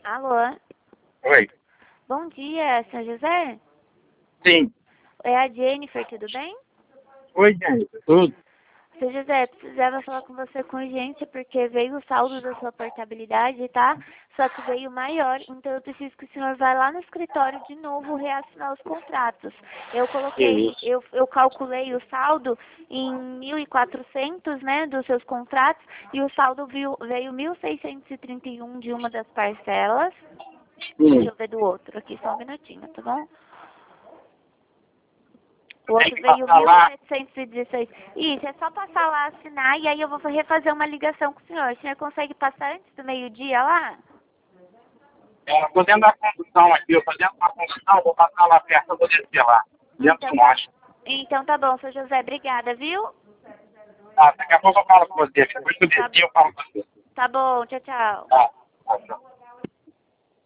Alô? Oi. Bom dia, São José? Sim. É a Jennifer, tudo bem? Oi, gente. Tudo? São José, precisava falar com você com urgência porque veio o saldo da sua portabilidade, tá? Só que veio maior, então eu preciso que o senhor vá lá no escritório de novo reassinar os contratos. Eu coloquei, Isso. eu calculei o saldo em 1.400, né, dos seus contratos, e o saldo veio 1.631 de uma das parcelas. Deixa eu ver do outro aqui, só um minutinho, tá bom? O Tem outro que veio passar lá. 1.716. Isso, é só passar lá, assinar, e aí eu vou refazer uma ligação com o senhor. O senhor consegue passar antes do meio-dia lá? Eu tô dentro da condução aqui. Eu tô dentro da condução. Vou passar lá perto. Eu vou descer lá. Dentro Então do tá, monte. então tá bom, seu José. Obrigada, viu? Tá, daqui a pouco eu falo com você. Depois que eu Tá, descer, eu falo com você. tá bom, tchau, tchau. Tá. Tá.